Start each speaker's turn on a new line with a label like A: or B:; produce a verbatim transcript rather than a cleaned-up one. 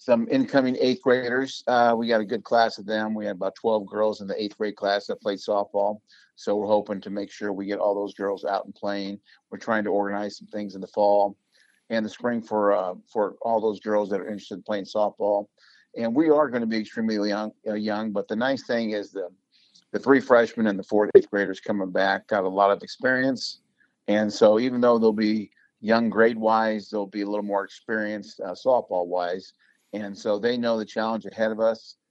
A: some incoming eighth graders. Uh, we got a good class of them. We had about twelve girls in the eighth grade class that played softball. So we're hoping to make sure we get all those girls out and playing. We're trying to organize some things in the fall and the spring for uh, for all those girls that are interested in playing softball. And we are going to be extremely young, uh, young. But the nice thing is the the three freshmen and the fourth, eighth graders coming back got a lot of experience. And so even though they'll be young grade wise, they'll be a little more experienced uh, softball wise. And so they know the challenge ahead of us.